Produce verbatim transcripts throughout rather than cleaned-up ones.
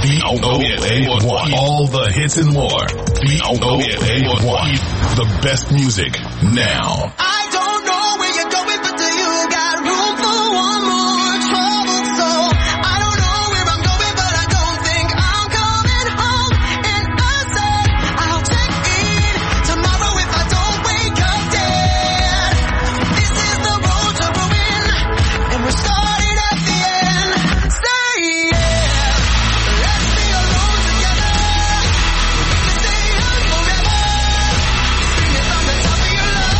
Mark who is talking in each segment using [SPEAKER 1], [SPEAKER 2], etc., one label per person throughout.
[SPEAKER 1] V O A one. All the hits and more. V O A one. The best music now.
[SPEAKER 2] I don't know where you're going, but do you got room for one more trouble soul? I don't know where I'm going, but I don't think I'm coming home. And I said I'll check in tomorrow if I don't wake up dead. This is the road to ruin, and we're starting at the end. Say yeah, let's be alone together. We can stay young forever. Scream it from the top of your lungs.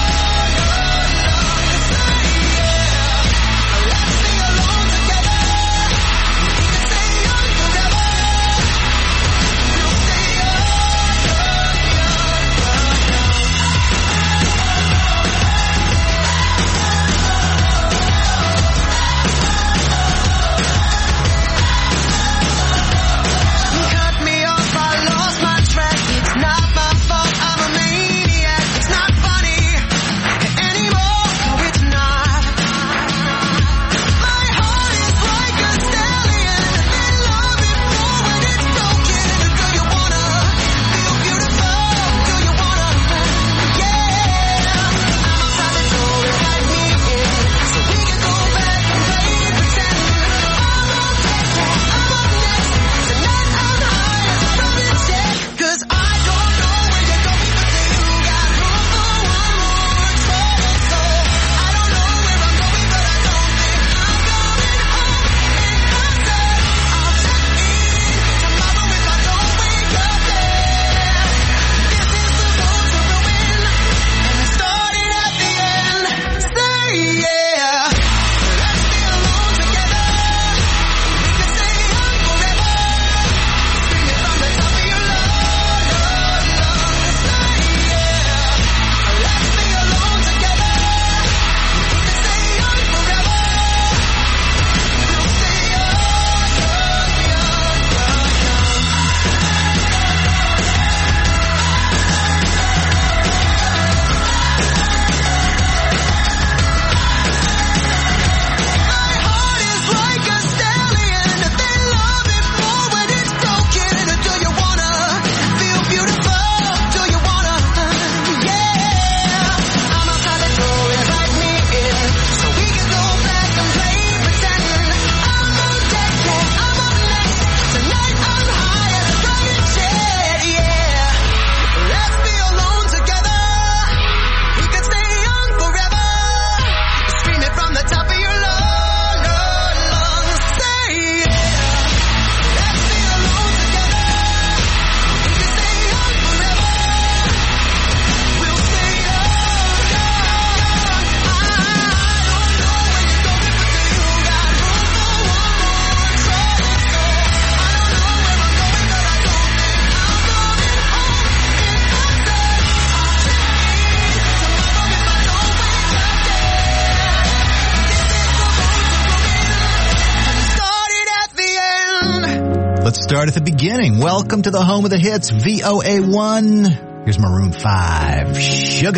[SPEAKER 3] Start at the beginning. Welcome to the home of the hits, V O A one. Here's Maroon five, Sugar.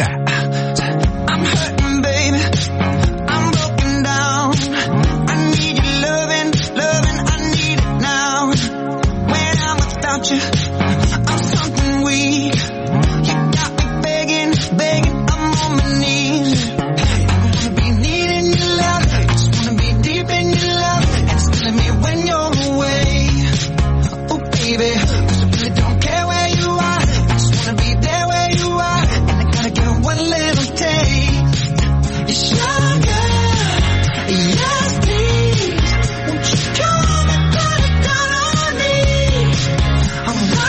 [SPEAKER 2] I'm hurting, baby. I'm broken down. I need your loving, loving. I need it now. When I'm without you, I'm something weak. You got me begging, begging. I'm on my knees. I wanna be needing your love. I just wanna be deep in your love. And it's killing me when you're away. Baby, 'cause I really don't care where you are. I just wanna be there where you are. And I gotta get one little taste. It's sugar, yes please. Won't you come and put it down on me? I'm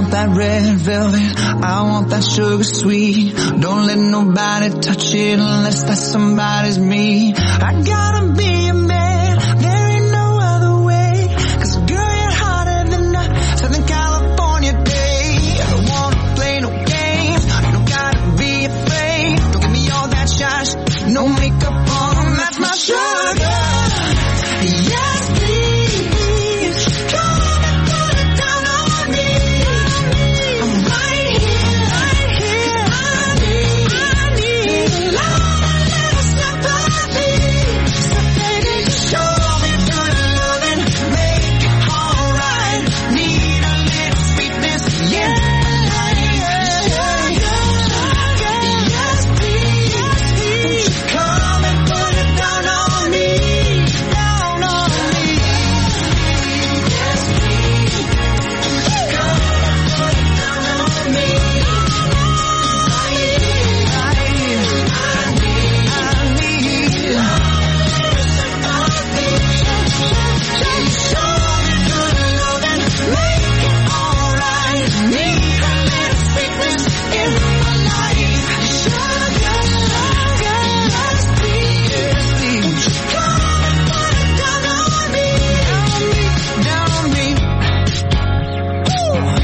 [SPEAKER 2] want that red velvet, I want that sugar sweet. Don't let nobody touch it unless that somebody's me. I gotta be a man, there ain't no other way. Cause girl, you're hotter than a Southern California day. I don't wanna play no games, you don't gotta be afraid. Don't give me all that shots, no makeup on, that's my sugar. Yes, please, come and put it down on me. I'm right here, right here. I need, I need a little sympathy. So baby, just show me good loving, make it alright. Need a little sweetness, yeah. Yes, please, come and put it down on me. Down on me. Yes, please, come and put it down on me. I need, I need, I need a little sympathy. Just show me good loving, make it alright. Need a little sweetness in my life. Sugar, sugar, yes, please, come and put it down on me, down on me, down on me.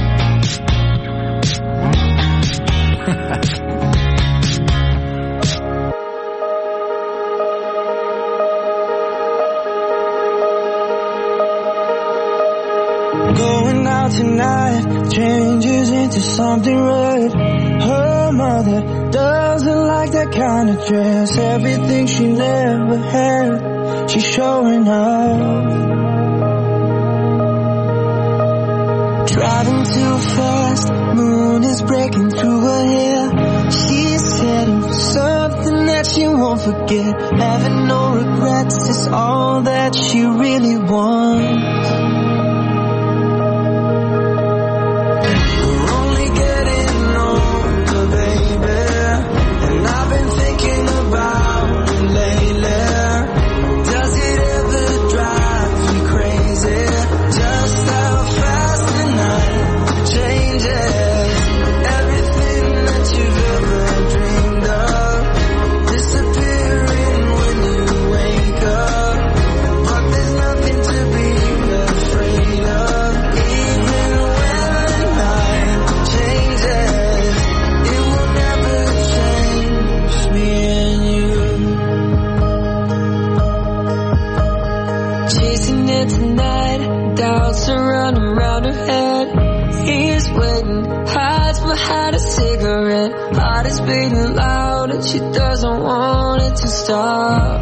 [SPEAKER 4] Going out tonight changes into something red. Her mother doesn't like that kind of dress. Everything she never had, she's showing off. Driving too fast, moon is breaking through her hair. She's heading for something that she won't forget. Having no regrets is all that she really wants. We're only getting older, baby, and I've been thinking about it lately. Does it ever drive you crazy? Just how fast the night changes. Everything that you've ever dreamed of disappearing when you wake up. But there's nothing to be afraid of. Even when the night changes, it will never change me and you. Chasing it tonight, doubts are running around her head. He's waiting, hides behind a cigarette. Heart is beating loud and she doesn't want it to stop.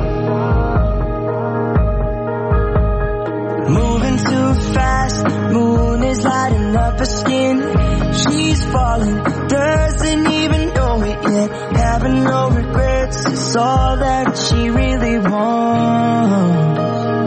[SPEAKER 4] Moving too fast, moon is lighting up her skin. She's falling, doesn't even know it yet. Having no regrets is all that she really wants.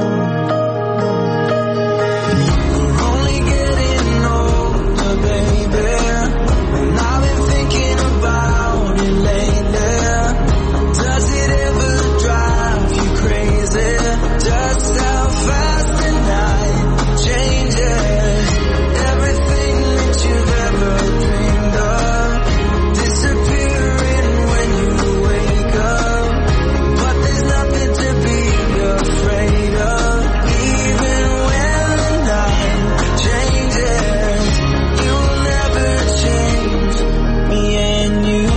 [SPEAKER 4] We're only getting older, baby, and I've been thinking about it lately. Does it ever drive you crazy? Just how fast the night changes. Everything that you've ever dreamed of disappearing when you wake up. But there's nothing to be afraid of. Even when the night changes, you will never change me and you.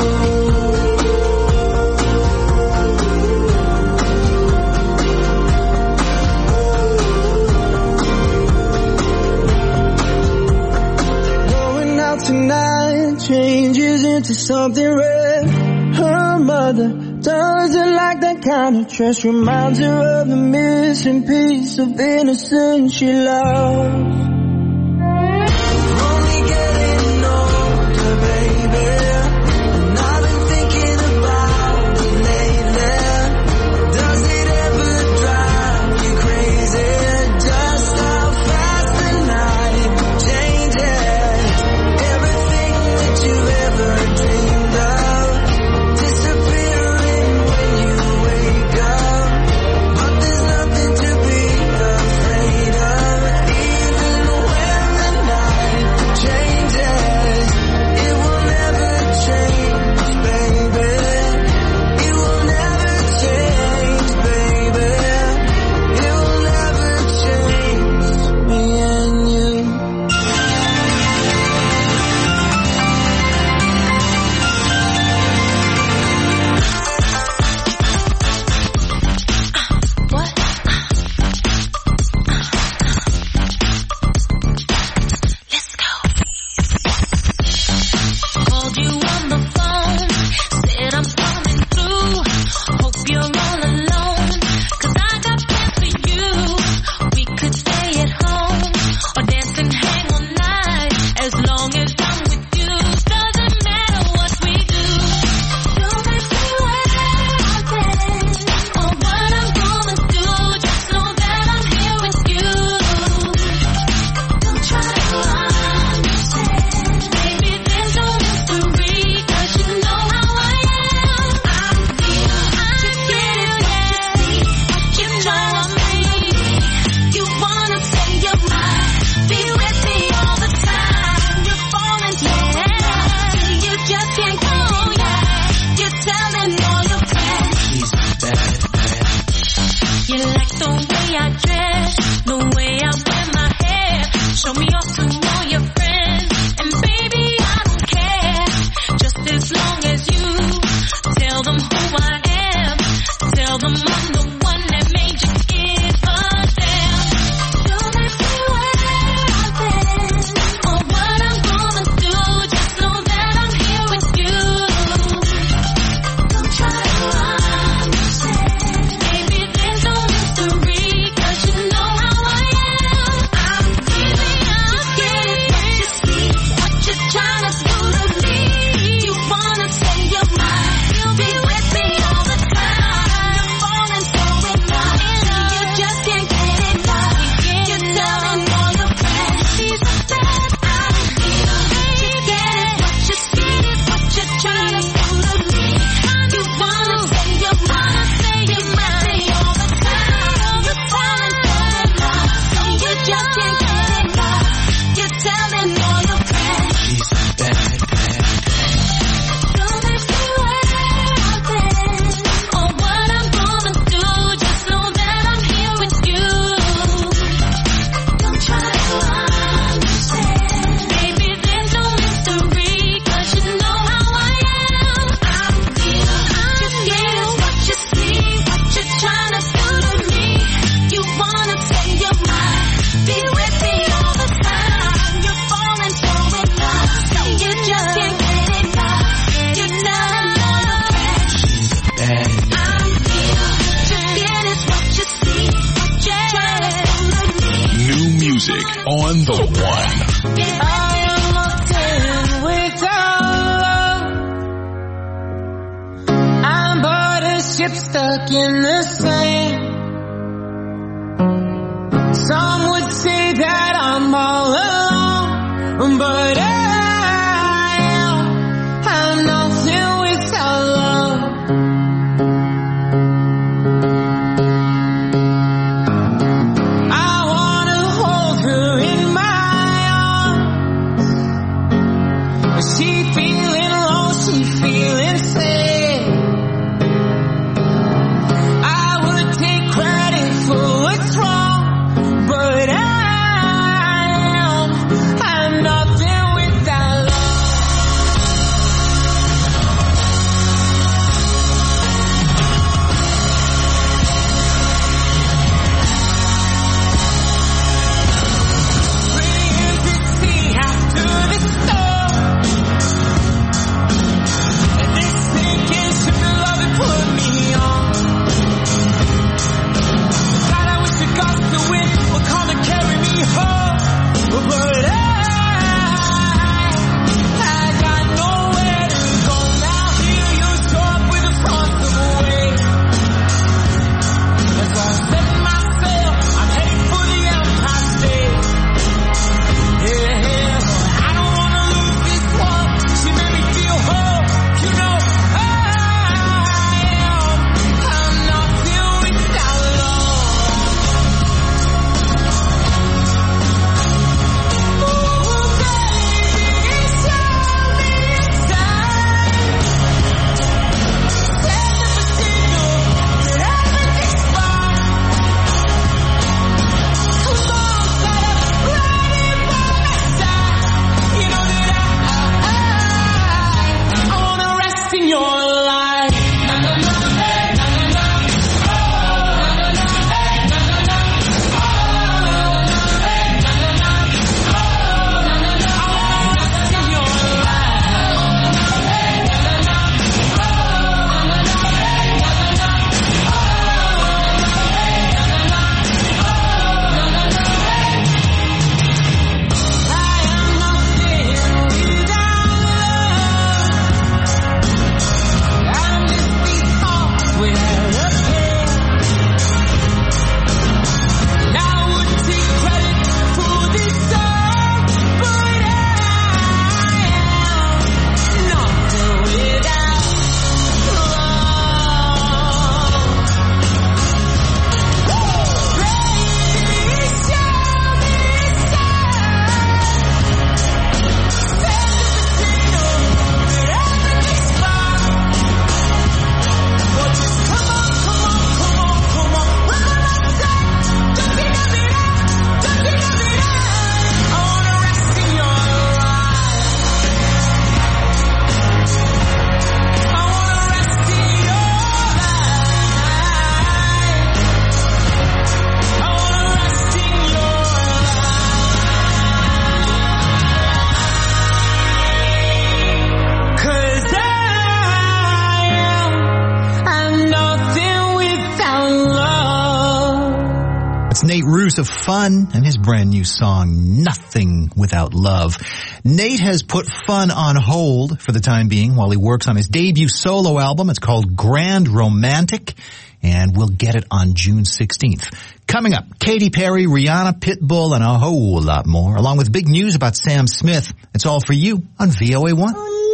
[SPEAKER 4] Going out tonight changes into something red. Her mother doesn't like that kind of dress. Reminds her of the missing piece of innocence she loves. Only getting older, baby, and I've been thinking about it lately. Does it ever drive you crazy? Just how fast the night changes. Everything that you've ever dreamed of disappearing when you wake up. But there's nothing to be afraid of. Even
[SPEAKER 1] on the one.
[SPEAKER 4] I am nothing without love. I'm but a ship stuck in the sand. Some would say that I'm all alone, but I am, I'm nothing without love. I wanna hold her in my arms. She feeling low, she feeling sad. I would take credit for what's wrong, but I am, I'm nothing without
[SPEAKER 3] of Fun and his brand new song, Nothing Without Love. Nate has put Fun on hold for the time being while he works on his debut solo album. It's called Grand Romantic, and we'll get it on June sixteenth. Coming up, Katy Perry, Rihanna, Pitbull, and a whole lot more, along with big news about Sam Smith. It's all for you on V O A one.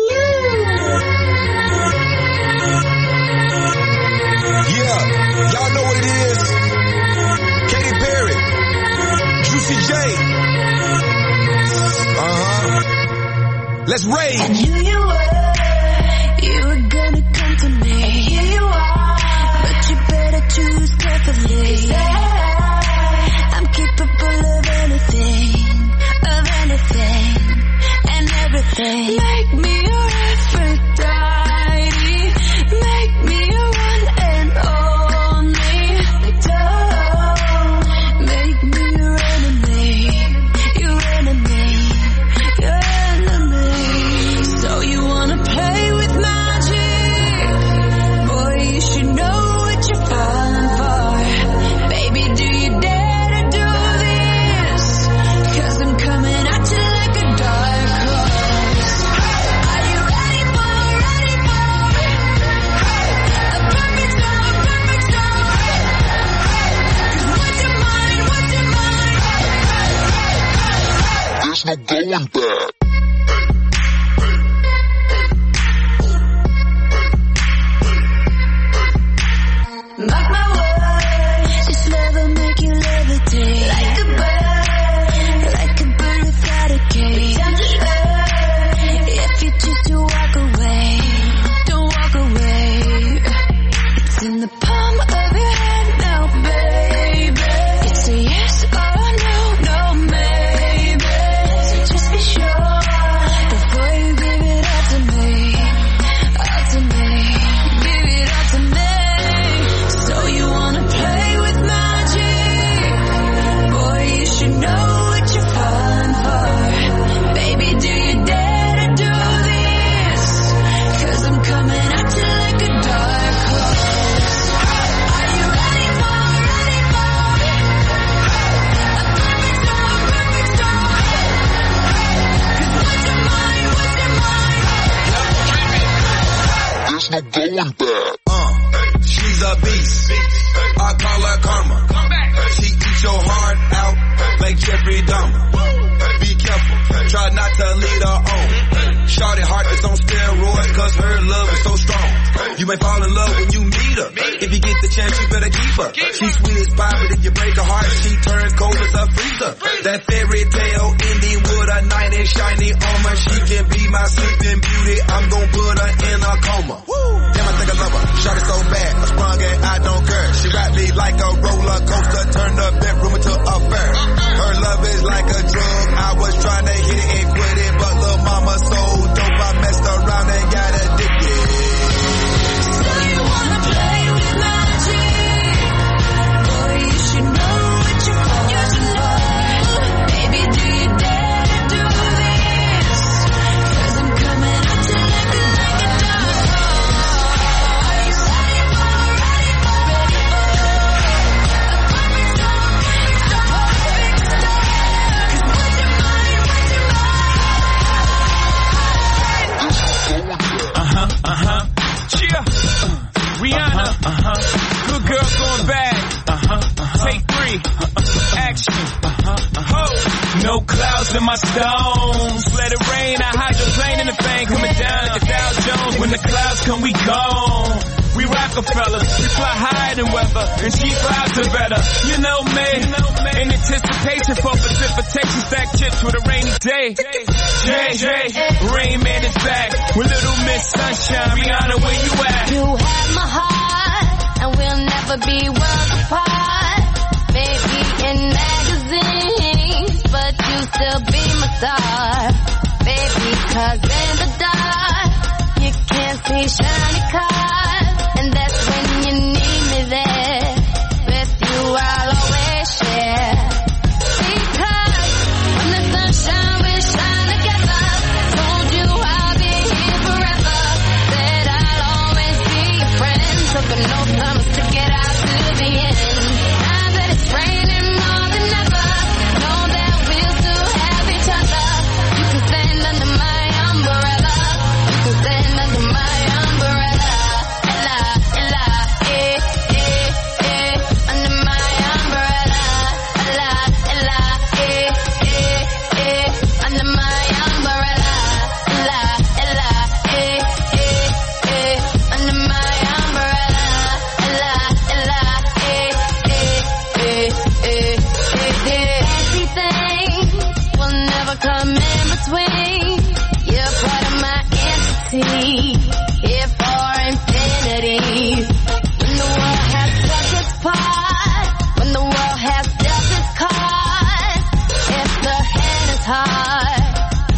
[SPEAKER 5] Yeah, y'all know what it is. Katy Perry, Juicy J. Uh-huh. Let's rage.
[SPEAKER 2] I knew you were, you were gonna come to me. And here you are, but you better choose carefully. I'm capable of anything, of anything, and everything. Make me your Aphrodite, make me your one and only. Don't make me your enemy, your enemy, your enemy. So you wanna play with magic? Boy, you should know what you're falling for. Baby, do you dare to do this? 'Cause I'm coming at you like a dark horse. Are you ready for, ready for a perfect storm, perfect storm? 'Cause what's your mind, what's your mind?
[SPEAKER 1] There's no going back.
[SPEAKER 2] Mark my words, this love will make you levitate. Like a bird, like a bird without a cage. Down to earth, if you choose to walk away, don't walk away. It's in the palm of your hand now, baby. It's a yes or no, no maybe. So just be sure before you give it all to me, all to me, give it all to me. So you wanna play with magic? Boy, you should know what you're falling for. Baby, do you dare to do this? 'Cause I'm coming at you like a dark horse. Are you ready for, ready for a perfect storm, perfect storm? 'Cause what's your mind, what's your mind?
[SPEAKER 1] There's no going back.
[SPEAKER 5] Uh, she's a beast. I call her karma. She eats your heart out like Jeffrey Dahmer. Be careful, try not to lead her on. Shawty heart is on steroids 'cause her love is so strong. You may fall in love when you meet her. If you get the chance, you better keep her. She's sweet as pie, but if you break her heart, she turns cold as a freezer. That fairy tale ending with a knight in shiny armor. She can be my sleeping beauty. I'm gon' put her in a coma. Damn, I think I love her. Shawty so bad, I sprung and I don't care. She wrapped me like a roller coaster, turned the bedroom into a fair. Her love is like a drug. I was trying to hit it and quit it, but little mama so dope, I messed around and got addicted.
[SPEAKER 2] So you wanna play with magic? Boy, you should know what you're falling for. Baby, do you dare to do this? 'Cause I'm coming at you like a, like a dark horse. Are you ready for, ready for, ready for a perfect storm, a perfect storm? 'Cause what's your mind, what's your mind?
[SPEAKER 6] Uh-huh, uh-huh. Yeah. Rihanna. Uh-huh. Good girl going bad. Uh-huh, uh-huh. Take three. Uh-uh. Action. Uh-huh, uh-huh. No clouds in my stones. Let it rain. I hydroplane in the thing. Coming down like a Dow Jones. When the clouds come, we gone. We Rockefellers. We fly higher than weather. And she clouds are better. You know me. In anticipation for precipitation. Stack chips with a rainy day. Jay, Jay, Rain Man is back. With Little Miss Sunshine. Rihanna, where you at?
[SPEAKER 2] You have my heart, and we'll never be worlds apart. Maybe in magazines, but you still be my star. Baby, 'cause in the dark, you can't see shiny cars. And that's when you need me there. With you, I'll always share. Because when the sunshine, we shine together. Told you I'll be here forever. Said I'll always be your friend. Took an oath, promise to get out to the end. Now that it's raining more than ever.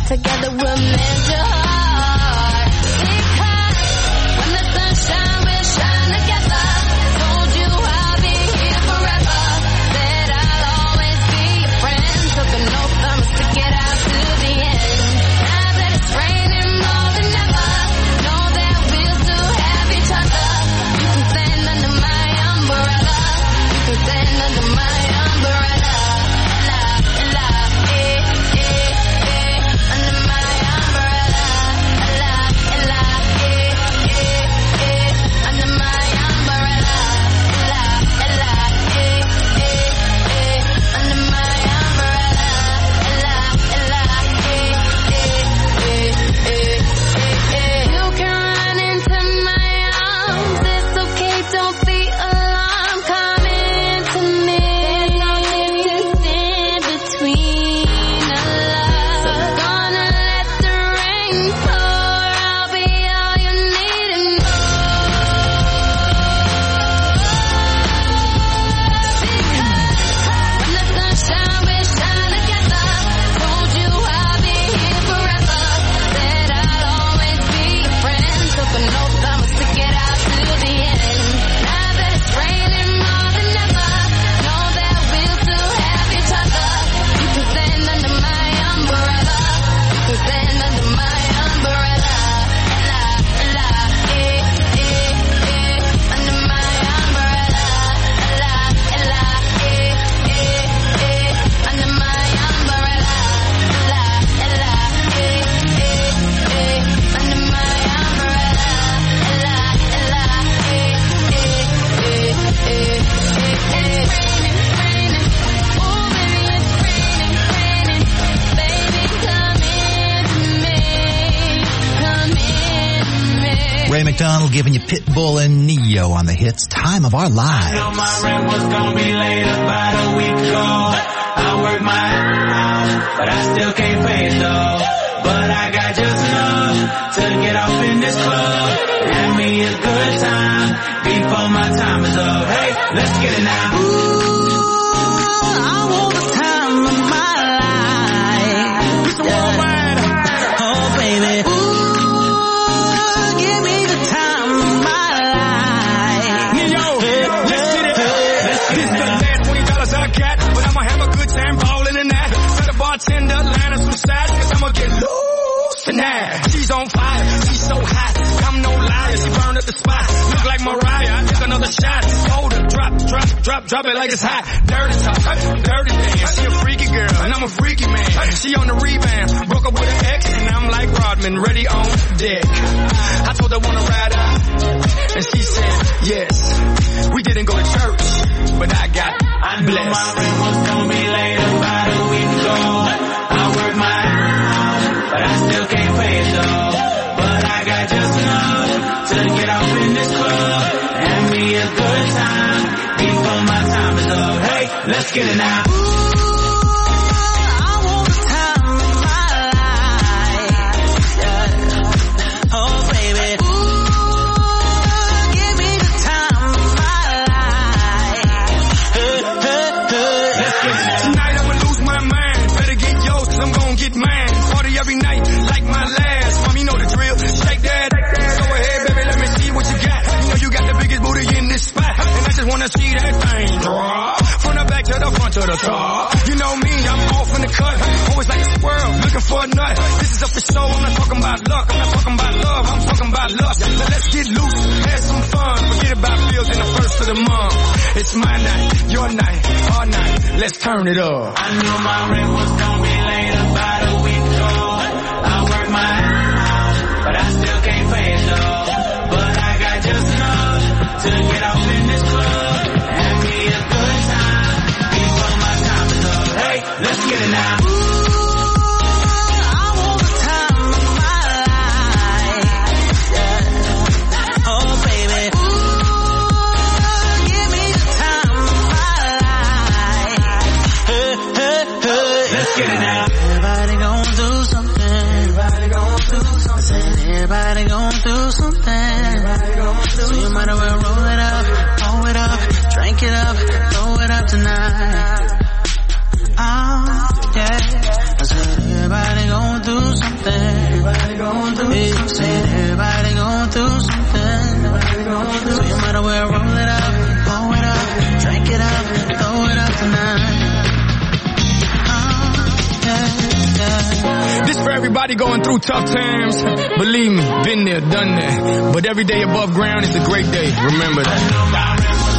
[SPEAKER 7] together we'll mend your heart. Because when the sun shines, we'll shine together. Told you I'll be here forever. Said I'll always be your friend. Took an oath I must stick it out to the end. Now that it's raining more than ever, know that we'll still have each other. You can stand under my umbrella. You can stand under my umbrella. La, la, eh, eh, eh, under my umbrella. La, la, eh, eh, eh, under my umbrella. La, la, eh, eh, eh, under my umbrella. La, la, eh, eh, eh, eh, eh. You can run into my arms. It's okay, don't be alarmed. Come into me. There's nothing to stand between us. So gonna let the rain pour. I'll be all you need and more. When the sun shines, we'll shine together. Told you I'll be here forever. Said I'll always be your friend. Took an oath I must stick it out to the end. Now that it's raining more than ever, know that we'll still have each other. You can stand under my umbrella. You can stand under my umbrella. La, la, eh, eh, eh, under my umbrella. La, la, eh, eh, eh, under my umbrella. La, la, eh, eh, eh, under my umbrella. La, la, eh, eh, eh, eh, eh, eh. Raining, raining, oh baby it's raining, raining. Baby come into me, come into me.
[SPEAKER 3] Ray McDonald giving you Pitbull and Neo on the hits. Time of our
[SPEAKER 8] Know
[SPEAKER 3] lives.
[SPEAKER 8] my rent was gonna be late about a week ago. I work my ass off, but I still can't pay it though. But I got just enough to get off in this club. Have me a good time before my time is up. Hey, let's get it now.
[SPEAKER 2] I want the time of my life. Oh, baby. Ooh, give me the time of my life.
[SPEAKER 6] Yo, let's get it. This is the last twenty dollars I got, but I'ma have a good time ballin' in that. Tell the bartender, line us some sides, cause I'ma get loose tonight. She's on fire, she's so hot, I'm no liar, she burned up the spot. Look like Mariah, I took another shot. Hold her, drop, drop, drop, drop it like it's hot. Dirty talk, dirty dance, she a freaky girl, and I'm a freaky man. She on the rebound, broke up with an ex, and I'm like Rodman, ready on deck. I told her wanna ride out, and she said yes. We didn't go to church, but I got
[SPEAKER 8] I knew
[SPEAKER 6] blessed.
[SPEAKER 8] my rent was gonna be late about a week ago. I work my ass off, but I still can't pay it though. But I got just enough to get off in this club. Have me a good time before my time is up. Hey, let's get it now.
[SPEAKER 2] Ooh, I want the time of my life. Yeah. Oh, baby. Ooh, give me the time of my life. Hey, hey, hey.
[SPEAKER 6] Let's get it. Tonight I'ma lose my mind. Better get yours, cause I'm gonna get mine. Party every night, like my last. Mom, you know the drill. Shake that. Go ahead, baby, let me see what you got. You know you got the biggest booty in this spot. And I just wanna see that thing drop. From the back to the front to the top. You know me, I'm off in the cut. Always like a squirrel, looking for a nut. This is up for show, I'm not talking about luck. I'm not talking about love, I'm talking about lust. So let's get loose, have some fun. Forget about bills in the first of the month. It's my night, your night, our night. Let's turn it up.
[SPEAKER 8] I knew my rent was gonna be late about a week ago. I work my ass off, but I still can't pay it though. But I got just enough to get off in this club. Have me a good time before my time is up. Hey, let's get it now.
[SPEAKER 2] Ooh, I want the time of my life. Yeah. Oh, baby. Ooh, give me the time of my life. Hey, hey, hey.
[SPEAKER 8] Let's get it now.
[SPEAKER 2] Everybody gon' do
[SPEAKER 6] Everybody going through tough times. Believe me, been there, done that. But every day above ground is a great day. Remember that.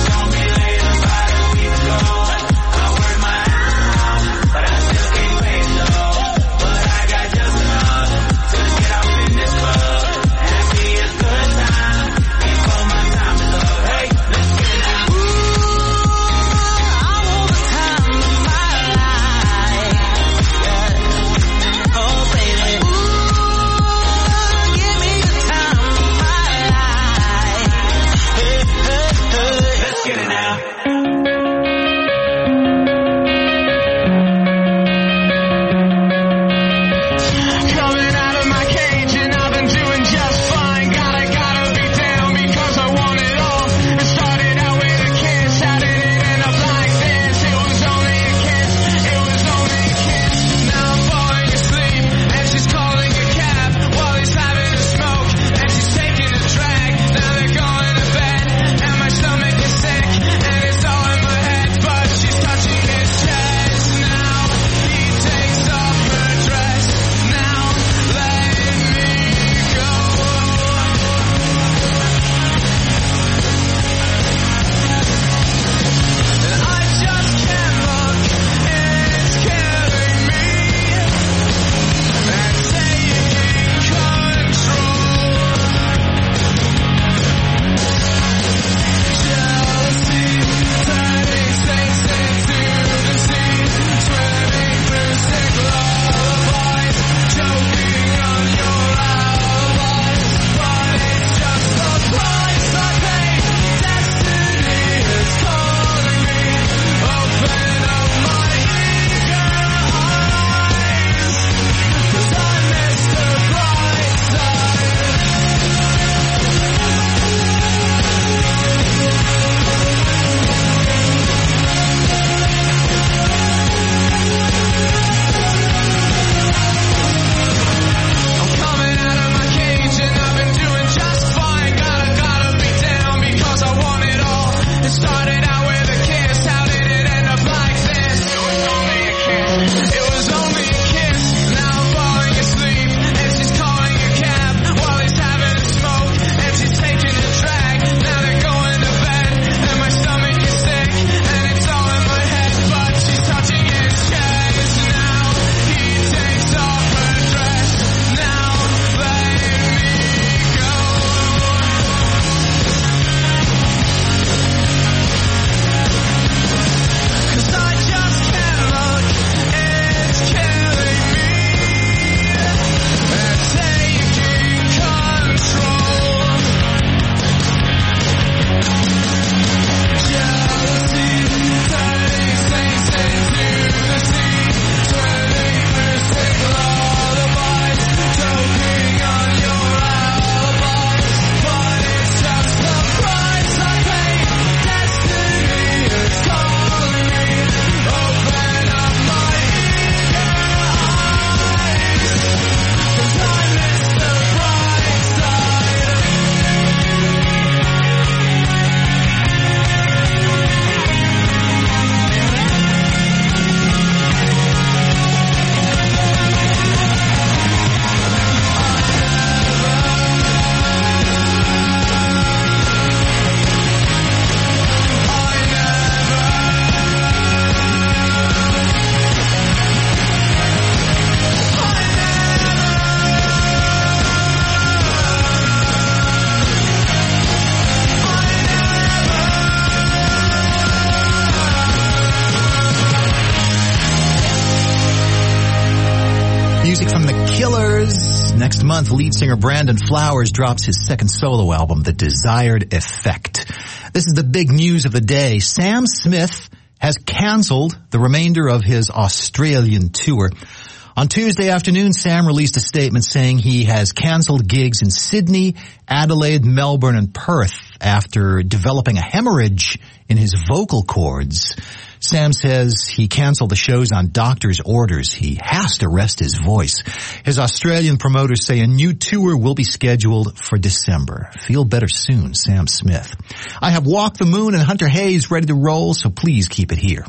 [SPEAKER 3] Music from The Killers. Next month, lead singer Brandon Flowers drops his second solo album, The Desired Effect. This is the big news of the day. Sam Smith has canceled the remainder of his Australian tour. On Tuesday afternoon, Sam released a statement saying he has canceled gigs in Sydney, Adelaide, Melbourne, and Perth after developing a hemorrhage in his vocal cords. Sam says he canceled the shows on doctor's orders. He has to rest his voice. His Australian promoters say a new tour will be scheduled for December. Feel better soon, Sam Smith. I have Walk the Moon and Hunter Hayes ready to roll, so please keep it here. On The Hits, V O A one.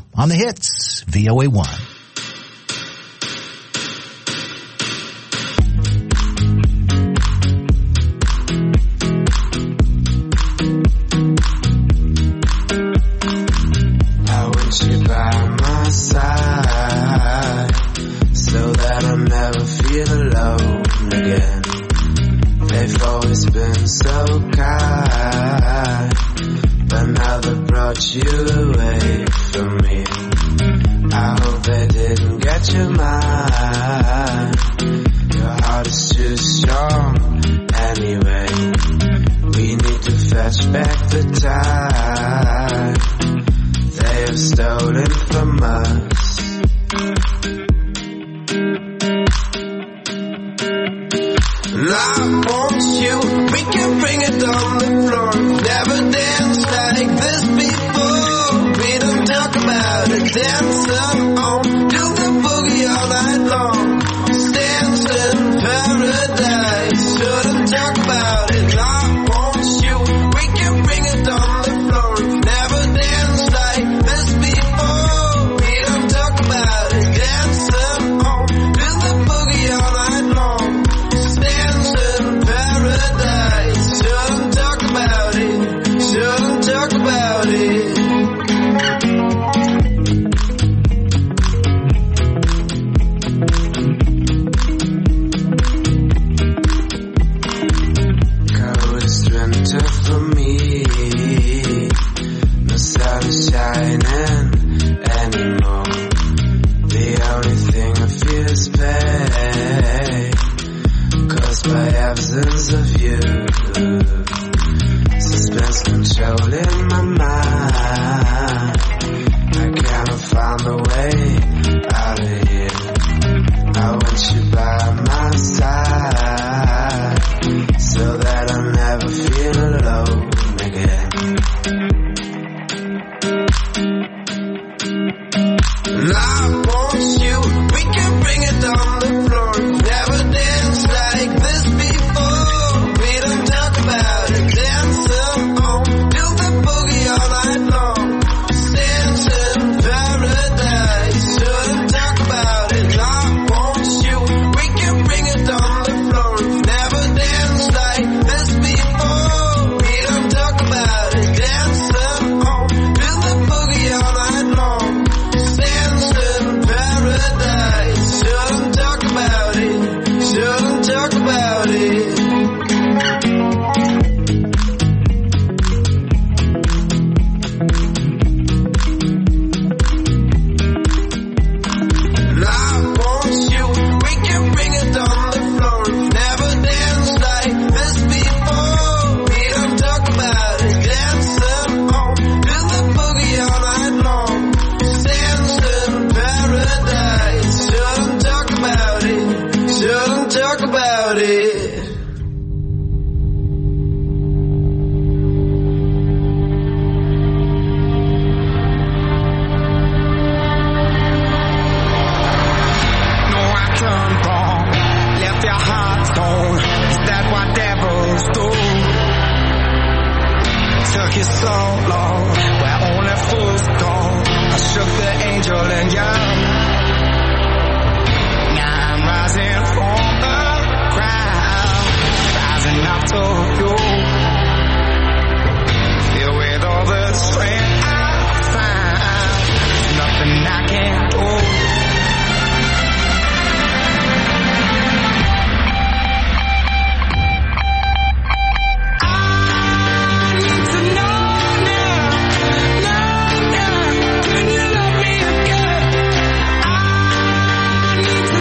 [SPEAKER 9] V O A one. again. They've always been so kind, but now they brought you away from me. I hope they didn't get your mind. Your heart is too strong anyway. We need to fetch back the time they have stolen from us. And I want you, we can bring it on the floor. Never danced like this before. We don't talk about it, dance on, do the boogie all night long. Dance in paradise, shouldn't talk about it. I want you, we can bring it on the floor. Never danced like this before. We don't talk about it, dance on, do the boogie all night long. Dance in paradise, shouldn't talk about it, shouldn't talk about it. Coldest winter for me, no sun is shining anymore. The only thing I feel is pain, caused by absence of you. Suspense controlling my mind. I cannot find a way out of here. I want you by my side, so that I never feel alone again. And I want you, we can bring it on the floor. Never danced like this before. We don't talk about it, dance on, do the boogie all night long. Dance in paradise, shouldn't talk about it. I want you, we can bring it on the floor. Never danced like this before. We don't talk about it, dance on, do the boogie all night long. Dance in paradise, shouldn't talk about it, shouldn't talk about it. And I want you, we can bring it on the floor. Never danced like this before. We don't talk about it, dance on, do the boogie all night long. Dance in paradise, shouldn't talk about it, shouldn't talk about it.
[SPEAKER 6] No, I turned wrong, left your heart cold. Is that what devils do? Took you so long, where only fools go. I shook the angel and young. Now I'm rising from the ground, rising up to you. Filled with all the strength I find, nothing I can't do. Can you love me again? I need to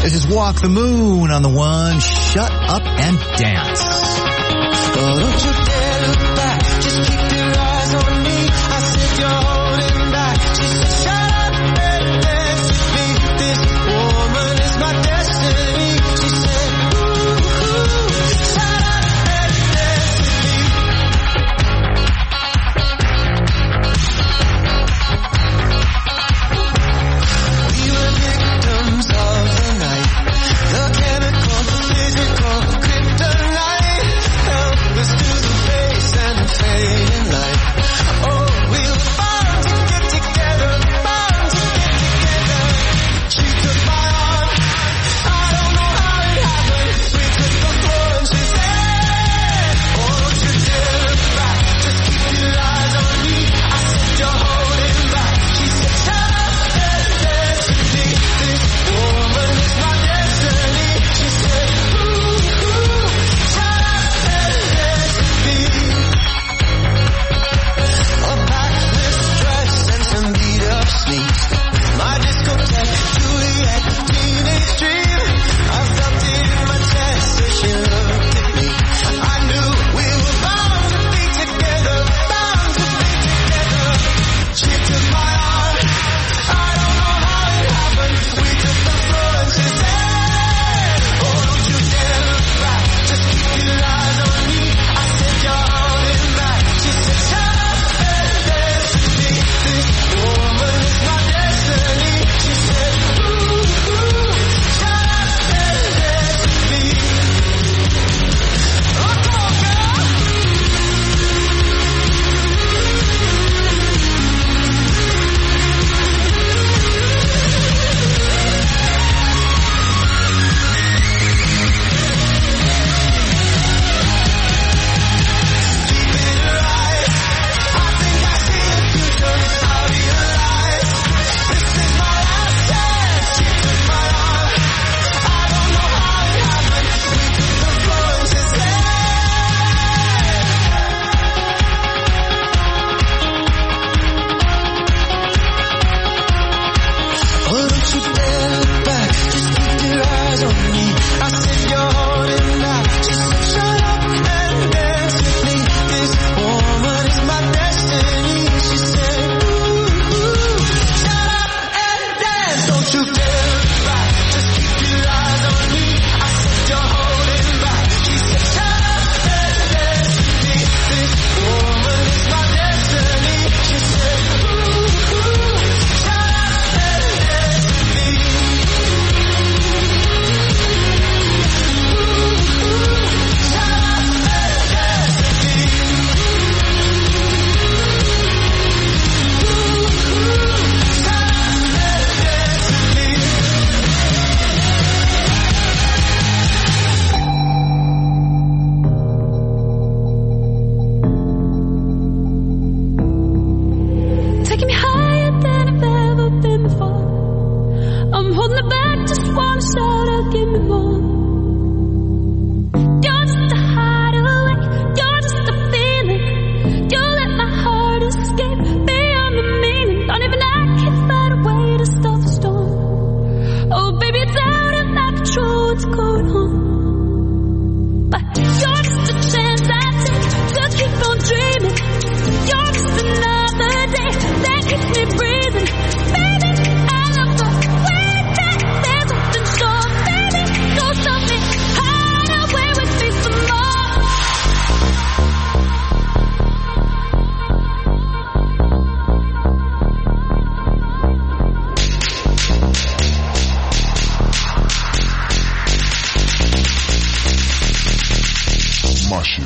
[SPEAKER 3] This is Walk the Moon on the one. Shut up and dance.
[SPEAKER 4] Oh, don't you dare look back. Just keep your eyes on me. I said you're holding back. She said, shut up and dance with me. This woman is my destiny. She said, ooh, ooh, shut up and dance with me. We were victims of the night. The chemical, physical, kryptonite. Help us to the face and the fading light. Oh, we were bound to get together, bound to get together. She took my arm, I don't know how it happened. We took the floor and she said, oh, don't you dare look back, just keep your eyes on me. I said you're holding back. She said shut up and dance with me. This woman is my destiny. She said, ooh, ooh, shut up and dance with me. A backless dress and some beat up sneaks. My discotheque, Juliet, teenage dream. I felt it in my chest as she looked at me. I knew we were bound to be together, bound to be together. She took my arm, I don't know how it happened. We took the floor and she said, oh, don't you dare look back, just keep your eyes on me. I said you're holding back. She said shut up and dance with me. This woman is my destiny. She said, ooh, ooh, shut up and dance with me. Oh, come on, girl. Deep in her eyes, I think I see the future. It's how to realize. This is my last chance. She took my arm. I don't know how it happened. We took the floor and she said, oh, don't you dare look back. Just keep your eyes on me. I said you're holding back. She said shut up and dance with me. This woman is my destiny. She said, ooh, ooh, shut up and dance. Don't you dare look back. Just keep your eyes on me. I said you're holding back. She said shut up and dance with me. This woman is my destiny. She said, ooh, ooh, shut up and dance with me.
[SPEAKER 7] Taking me higher than I've ever been before. I'm holding it back, just wanna shout out, give me more. You're just a hideaway, you're just a feeling. You let my heart escape beyond the meaning. Don't even I can find a way to stop the storm. Oh baby, it's out of my control what's going on. But you're just a chance I take to keep on dreaming. You're just another day that keeps me breathing. Baby, I love the way that there's nothing short. Baby, go stop me, hide away with me some more.
[SPEAKER 1] My shit.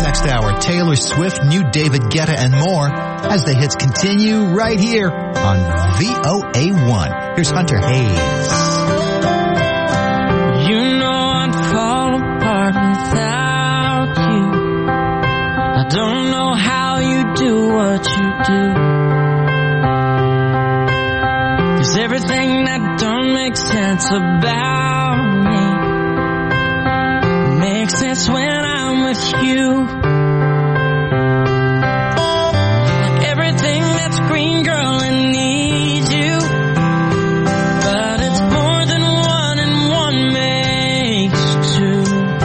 [SPEAKER 3] next hour. Taylor Swift, new David Guetta, and more as the hits continue right here on V O A one. Here's Hunter Hayes.
[SPEAKER 4] You know I'd fall apart without you. I don't know how you do what you do. 'Cause everything that don't make sense about me makes sense when I'm with you. Like everything that's green, girl, and needs you. But it's more than one and one makes two.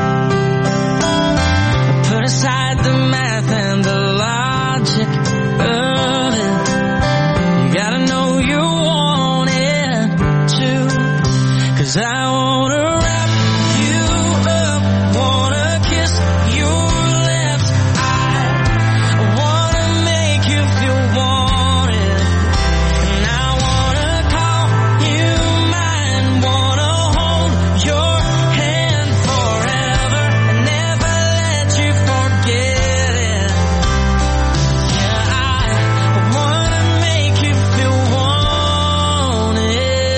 [SPEAKER 4] Put aside the math and the logic of it. You gotta know you want it too. 'Cause I wanna wrap you up, wanna kiss your lips. I wanna make you feel wanted. And I wanna call you mine, wanna hold your hand forever and never let you forget it. Yeah, I wanna make you feel wanted.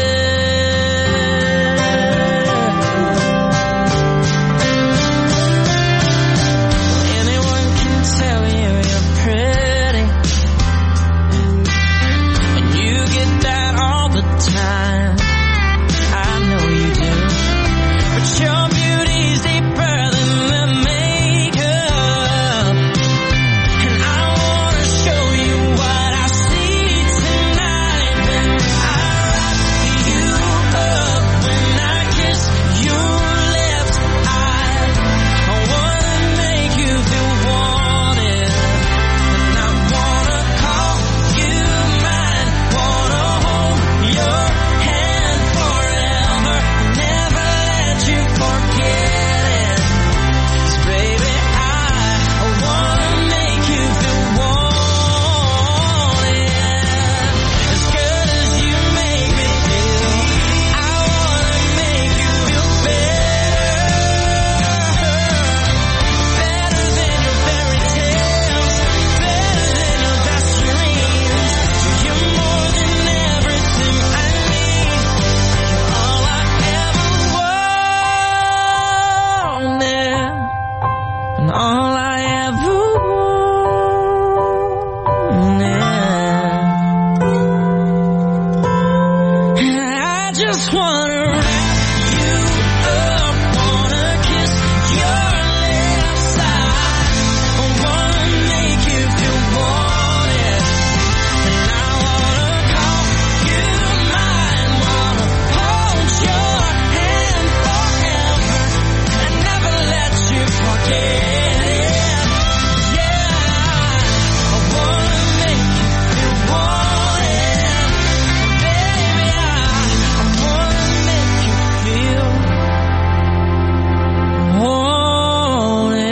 [SPEAKER 4] Anyone can tell you you're pretty, and you get that all the time. I know you do. But your beauty's deeper than the makeup. And I wanna show you what I see tonight when I wrap you up, when I kiss your lips. I, I wanna make you feel wanted. And I wanna call you mine, wanna hold your hand forever and never let you forget it. 'Cause baby, I, I wanna make you feel wanted. As good as you make me feel, I wanna make you feel better. Better than your fairy tales, better than your best dreams. You're more than everything I need. You're all I ever wanted, and all I ever wanted. And I just wanna wrap you up, wanna kiss your lips. I wanna make you feel wanted. And I wanna call you mine, wanna hold your hand forever and never let you forget it. Yeah, I wanna make you feel wanted. Baby, I, I wanna make you feel wanted.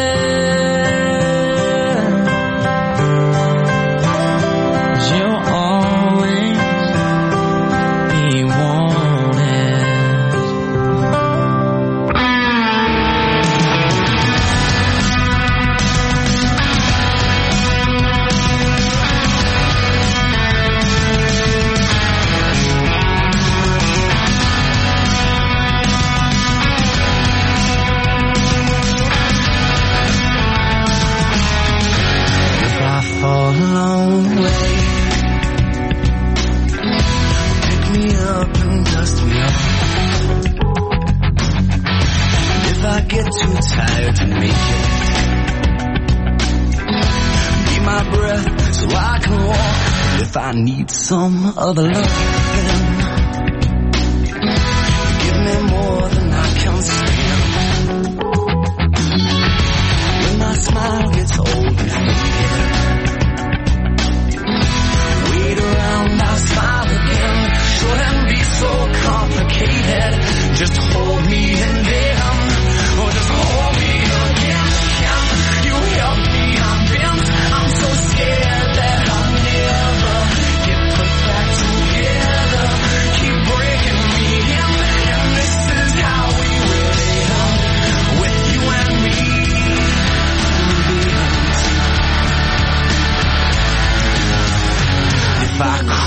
[SPEAKER 4] 'Cause you'll always be wanted. If I fall along the way, pick me up and dust me off. If I get too tired to make it, be my breath so I can walk. If I need some other love, give me more than I can stand. When my smile gets old and faded, wait around, I'll smile again. Shouldn't be so complicated. Just hold me and then, or just hold me again. Can you help me? I'm bent. I'm so scared that I'll never get put back together.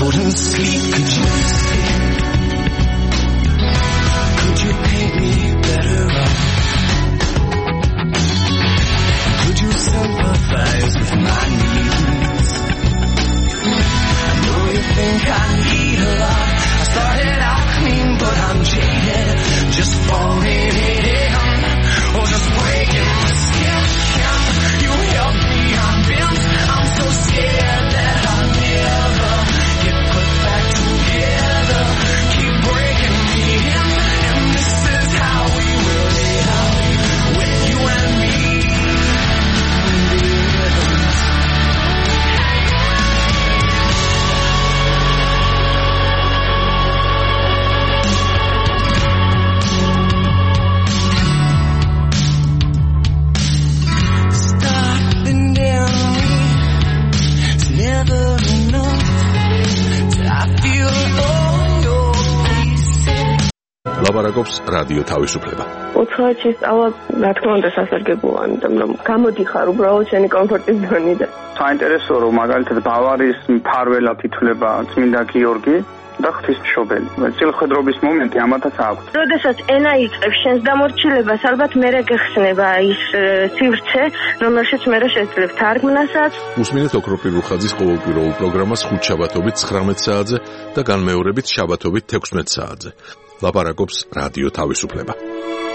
[SPEAKER 2] couldn't sleep. Could you see? Could you paint me better off? Could you sympathize with my needs? I know you think I need a lot. I started out clean, but I'm jaded, just falling in, or just breaking my skin. You help me, I'm bent. I'm so scared that I'll never get put back together. Keep breaking me in, and this is how we will live, with you and me.
[SPEAKER 10] ლაპარაკობს რადიო თავისუფლება.
[SPEAKER 11] ოთხი წავა, რა თქმა უნდა, სასარგებლოა, იმიტომ რომ გამოდიხარ უბრალოდ შენი კომფორტის ზონიდან.
[SPEAKER 12] საინტერესოა, რომ მაგალითად ბავარიის მფარველად ითვლება წმინდა გიორგი და ღვთისმშობელი. წილხედრობის მომენტი ამათაც აქვს.
[SPEAKER 11] როდესაც ენა იწყებს შენს დამორჩილებას, ალბათ მერე გეხსნება ის სივრცე, რომელშიც მერე შეძლებ თარგმნასაც.
[SPEAKER 10] უსმინეთ ოქროპირ რუხაძის ყოველკვირეულ პროგრამას ხუთშაბათობით ცხრამეტ საათზე და განმეორებით შაბათობით თექვსმეტ საათზე. ლაპარაკობს რადიო თავისუფლება.